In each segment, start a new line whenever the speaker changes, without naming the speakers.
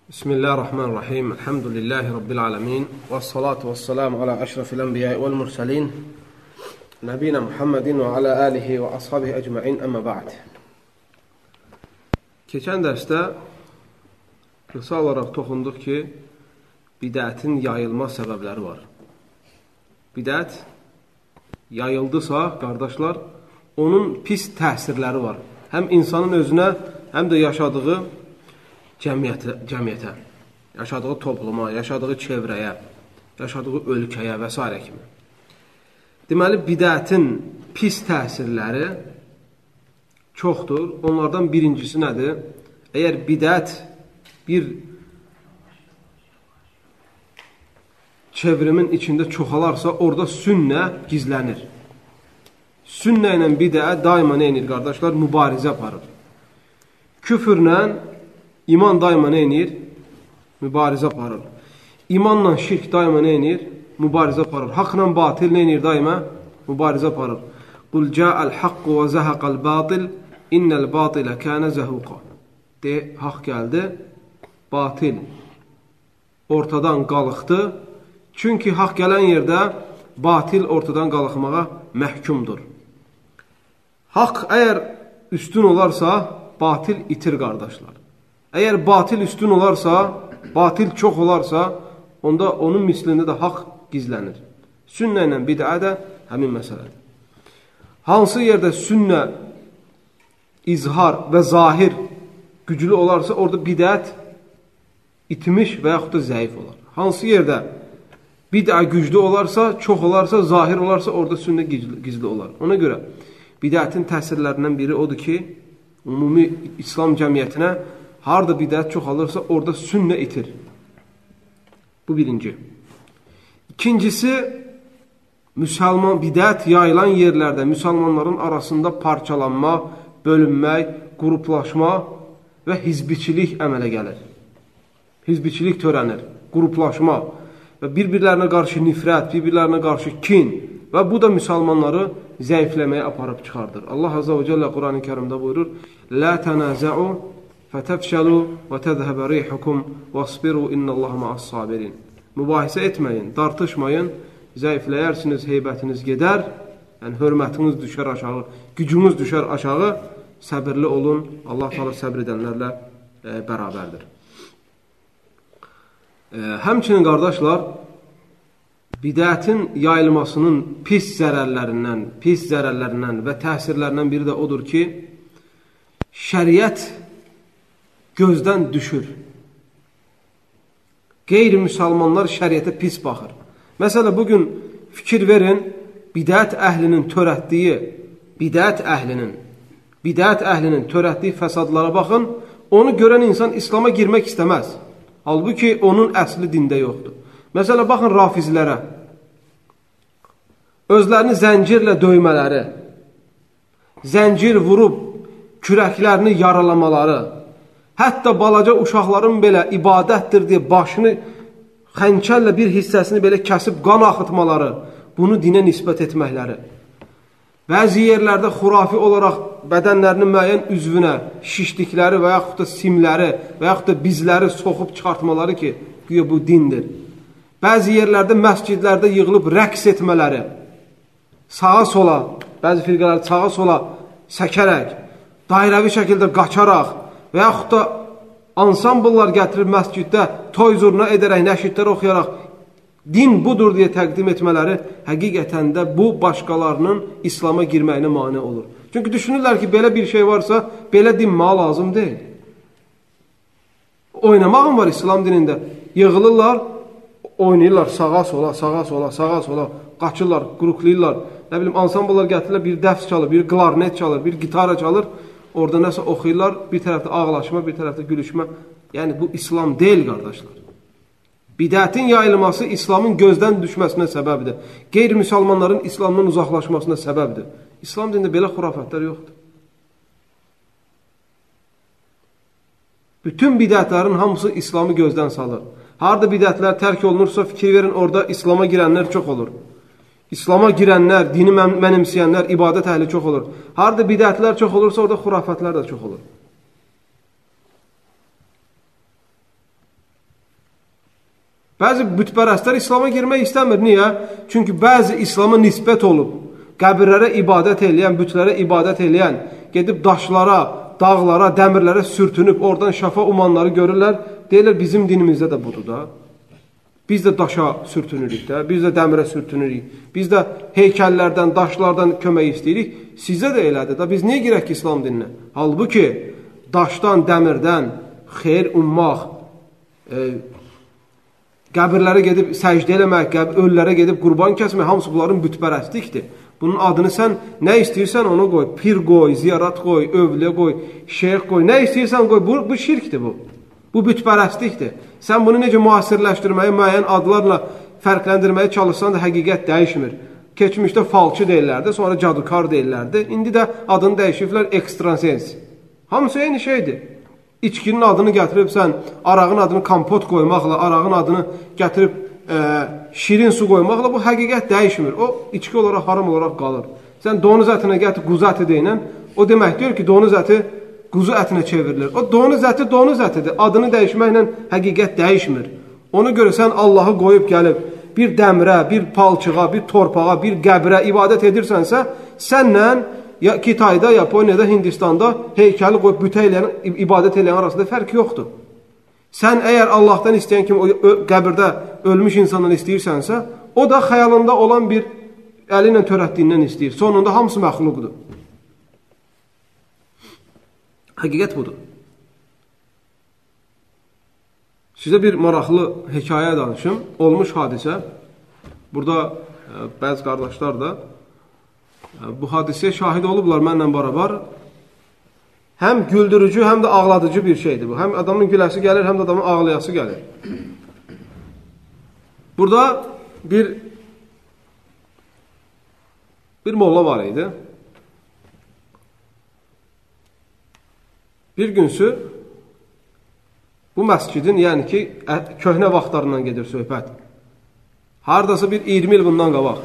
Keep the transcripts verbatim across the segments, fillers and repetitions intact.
Bismillahirrahmanirrahim. Elhamdülillahi Rabbil alemin. Və salatu və salamu ala əşrafil ənbiyai vəl mürsəlin. Nəbiyina Muhammedin və alə alihi və ashabihi əcməin, əmmə ba'd. Keçən dərsdə qısa olaraq toxunduq ki, bidətin yayılma səbəbləri var. Bidət yayıldısa, qardaşlar, onun pis təsirləri var. Həm insanın özünə, həm də yaşadığı Cəmiyyətə, cəmiyyətə, yaşadığı topluma, yaşadığı çevrəyə, yaşadığı ölkəyə və s. kimi. Deməli, bidətin pis təsirləri çoxdur. Onlardan birincisi nədir? Əgər bidət bir çevrimin içində çoxalarsa, orada sünnə gizlənir. Sünnə ilə bidə daima nə edir, qardaşlar? Mübarizə aparır. Küfürlə İman daima nə edir? Mübarizə aparır. İmanla şirk daima nə edir? Mübarizə aparır. Haqla batil nə edir daima? Mübarizə aparır. Qul ca'al haqqu və zəhəqəl batil, innəl batilə kənə zəhuqa. De, haqq gəldi, batil ortadan qalıqdı. Çünki haqq gələn yerdə batil ortadan qalıqmağa məhkumdur. Haqq əgər üstün olarsa, batil itir, qardaşlar. Əgər batil üstün olarsa, batil çox olarsa, onda onun mislində də haqq gizlənir. Sünnə ilə bidə də həmin məsələdir. Hansı yerdə sünnə, izhar və zahir güclü olarsa, orada bidət itmiş və yaxud da zəif olar. Hansı yerdə bidə güclü olarsa, çox olarsa, zahir olarsa, orada sünnə gizli, gizli olar. Ona görə bidətin təsirlərindən biri odur ki, ümumi İslam cəmiyyətinə harada bidət çoxalırsa, orada sünnə itir. Bu birinci. İkincisi, müsəlman bidət yayılan yerlərdə müsəlmanların arasında parçalanma, bölünmək, qruplaşma və hizbiçilik əmələ gəlir. Hizbiçilik törənir, qruplaşma və bir-birlərinə qarşı nifrət, bir-birlərinə qarşı kin və bu da müsəlmanları zəifləməyə aparıb çıxardır. Allah Azza və Cəllə Quran-ı Kərimdə buyurur: "Lə tənazə'u fətəfşəlu və təzhəbə reyhukum və asbiru innəllaha ma'as-sabirin." Mübahisə etməyin, dartışmayın, zəifləyərsiniz, heybətiniz gedər, yəni hörmətiniz düşər aşağı, gücünüz düşər aşağı, səbirli olun, Allah Teala səbr edənlərlə e, bərabərdir. E, həmçinin, qardaşlar, bidətin yayılmasının pis zərərlərindən, pis zərərlərindən və təsirlərindən biri də odur ki, şəriət gözdən düşür. Qeyri-müsəlmanlar şəriətə pis baxır. Məsələn, bugün fikir verin, bidət əhlinin törətdiyi, bidət əhlinin, bidət əhlinin törətdiyi fəsadlara baxın, onu görən insan İslama girmək istəməz. Halbuki onun əsli dində yoxdur. Məsələn, baxın rafizlərə, özlərini zəncirlə döymələri, zəncir vurub kürəklərini yaralamaları, hətta balaca uşaqların belə ibadətdir deyə başını xəncərlə bir hissəsini belə kəsib qan axıtmaları, bunu dinə nisbət etməkləri. Bəzi yerlərdə xurafi olaraq bədənlərinin müəyyən üzvünə şişdikləri və yaxud da simləri və yaxud da bizləri soxub çıxartmaları ki, güya bu dindir. Bəzi yerlərdə məscidlərdə yığılıb rəqs etmələri, sağa sola, bəzi firqələr sağa sola səkərək, dairəvi şəkildə qaçaraq və yaxud da ansambllar gətirib məsciddə toy zurna edərək, nəşidlər oxuyaraq din budur deyə təqdim etmələri həqiqətən də bu başqalarının İslama girməyinə mane olur. Çünki düşünürlər ki, belə bir şey varsa, belə dinməyə lazım deyil. Oynamağın var İslam dinində. Yığılırlar, oynayırlar sağa sola, sağa sola, sağa sola, qaçırlar, qruplayırlar. Nə bilim, ansambllar gətirirlər, bir dəfs çalır, bir klarnet çalır, bir gitara çalır. Orada nəsə oxuyurlar, bir tərəfdə ağlaşma, bir tərəfdə gülüşmə. Yəni, bu İslam deyil, qardaşlar. Bidətin yayılması İslamın gözdən düşməsinə səbəbdir. Qeyri-müsəlmanların İslamdan uzaqlaşmasına səbəbdir. İslam dində belə xurafətlər yoxdur. Bütün bidətlərin hamısı İslamı gözdən salır. Harada bidətlər tərk olunursa, fikir verin, orada İslama girənlər çox olur. İslama girənlər, dini mənimsəyənlər, ibadət əhli çox olur. Harada bidətlər çox olursa, orada xurafətlər də çox olur. Bəzi bütpərəstlər İslama girmək istəmir. Niyə? Çünki bəzi İslama nisbət olub, qəbirlərə ibadət eləyən, bütlərə ibadət eləyən, gedib daşlara, dağlara, dəmirlərə sürtünüb, oradan şəfa umanları görürlər. Deyirlər, bizim dinimizdə də budur da. Biz də daşa sürtünürük də, biz də dəmirə sürtünürük. Biz də heykəllərdən, daşlardan kömək istəyirik. Sizə də elədir da. Biz niyə girək ki, İslam dininə? Halbuki, daşdan, dəmirdən xeyr ummaq, e, qəbirlərə gedib səcdə eləmək, ölülərə gedib qurban kəsmək, hamısı bunların bütpərəstlikdir. Bunun adını sən nə istəyirsən onu qoy. Pir qoy, ziyarat qoy, övliyə qoy, şeyx qoy. Nə istəyirsən qoy. Bu, bu şirkdir bu. Bu bütpərəstlikdir. Sən bunu necə müasirləşdirməyə, müəyyən adlarla fərqləndirməyə çalışsan da həqiqət dəyişmir. Keçmişdə falçı deyirlərdi, sonra cadukar deyirlərdi. İndi də adını dəyişiblər ekstrasens. Hamısı eyni şeydir. İçkinin adını gətirib sən, arağın adını kompot qoymaqla, arağın adını gətirib e, şirin su qoymaqla bu həqiqət dəyişmir. O, içki olaraq, haram olaraq qalır. Sən donuz ətinə gətir, quzu əti deyilən, o demək deyir ki, donuz əti quzu ətinə çevrilir. O donuz əti, donuz ətidir. Adını dəyişməklə həqiqət dəyişmir. Ona görə sən Allahı qoyub gəlib, bir dəmrə, bir palçığa, bir torpağa, bir qəbrə ibadət edirsənsə, sənlə ya Kitayda, Yaponiyada, Hindistanda heykəli qoyub bütə eləyən, ibadət eləyən arasında fərq yoxdur. Sən əgər Allahdan istəyən kimi o qəbirdə ölmüş insandan istəyirsənsə, o da xəyalında olan bir əli ilə törətdiyindən istəyir. Sonunda hamısı məxluqdur. Həqiqət budur. Sizə bir maraqlı hekayə danışım. Olmuş hadisə. Burada e, bəzi qardaşlar da e, bu hadisəyə şahid olublar mənlə barabar. Həm güldürücü, həm də ağladıcı bir şeydir bu. Həm adamın güləsi gəlir, həm də adamın ağlayası gəlir. Burada bir bir molla var idi. Bir günsü bu məscidin, yəni ki, köhnə vaxtlarından gedir söhbət. Hardasa bir iyirmi il bundan qabaq.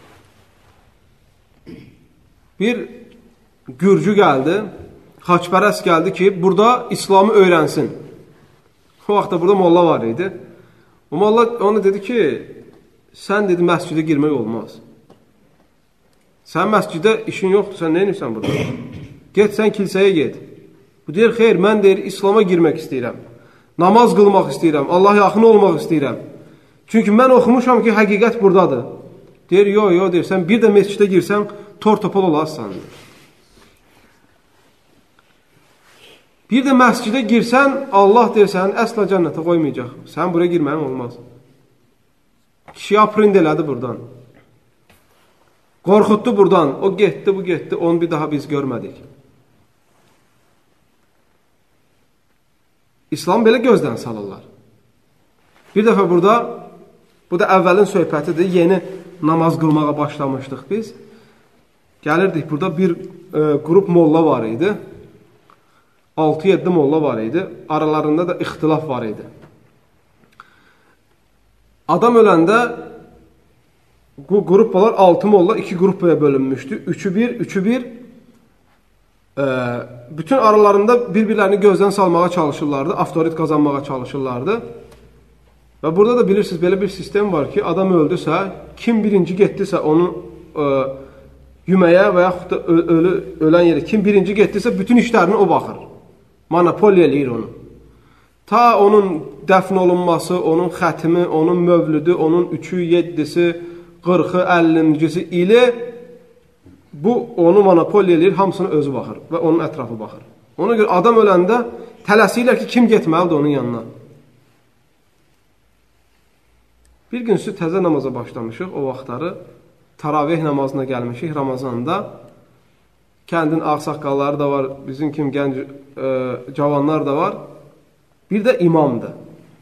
Bir gürcü gəldi, xaçpərəst gəldi ki, burada İslamı öyrənsin. O vaxtda burada molla var idi. O molla ona dedi ki, sən dedi, məscidə girmək olmaz. Sən məscidə işin yoxdur, sən nə edirsən burada? Get, sən kilsəyə get. Bu deyir, xeyr, mən deyir, İslama girmək istəyirəm. Namaz qılmaq istəyirəm, Allah yaxın olmaq istəyirəm. Çünki mən oxumuşam ki, həqiqət buradadır. Deyir, yox, yox, deyir, sən bir də məscidə girsən, tor topal olarsan. Bir də məscidə girsən, Allah deyir, sənin əsla cənnətə qoymayacaq. Sən buraya girməyin olmaz. Kişi aprind elədi buradan. Qorxutdu buradan. O getdi, bu getdi, onu bir daha biz görmədik. İslam belə gözdən salırlar. Bir dəfə burada, bu da əvvəlin söhbətidir, yeni namaz qılmağa başlamışdıq biz. Gəlirdik, burada bir e, qrup molla var idi. altı yeddi molla var idi. Aralarında da ixtilaf var idi. Adam öləndə bu qrupalar altı molla iki qrupaya bölünmüşdü. Üçü bir, üçü bir. E, bütün aralarında bir-birlərini gözdən salmağa çalışırlardı. Avtorit qazanmağa çalışırlardı. Və burada da bilirsiniz, belə bir sistem var ki, adam öldüsə, kim birinci getdisə onu e, yüməyə və yaxud da ölü, ölən yeri, kim birinci getdisə bütün işlərini o baxır. Monopoliya eləyir onu. Ta onun dəfn olunması, onun xətimi, onun mövlüdü, onun üçü, yeddisi, qırxı, əllincisi ili bu onu monopoliya eləyir, hamısını özü baxır və onun ətrafı baxır. Ona görə adam öləndə tələsirlər ki, kim getməlidir onun yanına. Bir günsü təzə namaza başlamışıq, o vaxtları taravih namazına gəlmişik Ramazanda. Kəndin ağsaqqalları da var, bizim kimi gənc e, cavanlar da var. Bir də imamdır.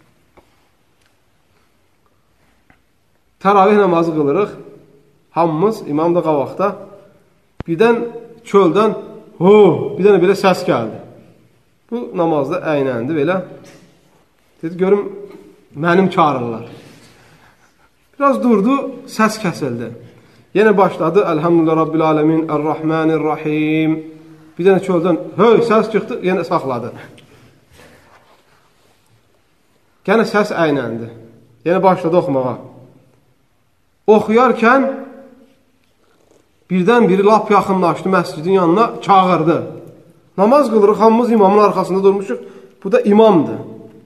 Taravih namazı qılırıq, hamımız, imam da qabaqda. Birdən çöldən, ho, bir dənə belə səs gəldi. Bu namazda əynəndi belə. Dedi, görüm, mənim çağırırlar. Biraz durdu, səs kəsildi. Yenə başladı, Elhamdülillah Rabbil Alemin, Ər-Rahmanir-Rahim. Bir dənə çöldən, höy, səs çıxdı, yenə saxladı. Yenə səs əynəndi. Yəni başladı oxumağa. Oxuyarkən birdən biri lap yaxınlaşdı məscidin yanına, çağırdı. Namaz qılırıq, hamımız imamın arxasında durmuşuq. Bu da imamdır.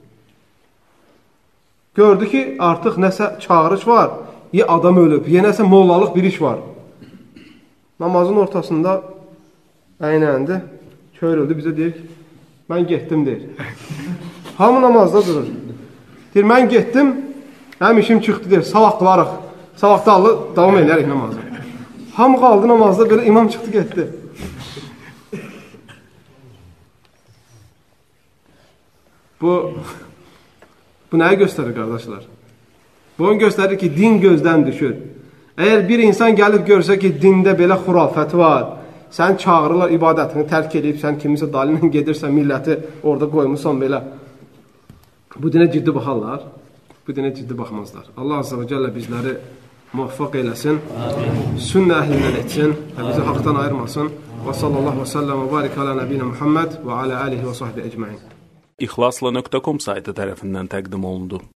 Gördü ki, artıq nəsə çağırış var, ya adam ölüb, ya nəsə mollalıq bir iş var. Namazın ortasında əynəndi, körüldü, bizə deyir ki, mən getdim, deyir. Hamı namazda durur. Deyir, mən getdim, həm işim çıxdı, deyir, sabah qılarıq, sabah da Allah davam edərik namazı. Hamı qaldı namazda, belə imam çıxdı, getdi. Bu, bu nəyi göstərir, qardaşlar? Bu onu göstərir ki, din gözdən düşür. Əgər bir insan gəlib görsə ki, dində belə xurafət var, sən çağırırlar, ibadətini tərk edib, sən kimisə dalinlə gedirsən, milləti orada qoymusan belə. Bu dinə ciddi baxarlar, bu dinə ciddi baxmazlar. Allah Azze və Cəllə bizləri muvaffaq eyləsin, sünnə əhlindən etsin və bizi haqdan ayırmasın. Və sallallahu və səlləm və barik alə nəbiyyə Muhammed və alə alihi və sahbi ecmain.
İxlasla nöqtə com saytı tərəfindən təqdim olundu.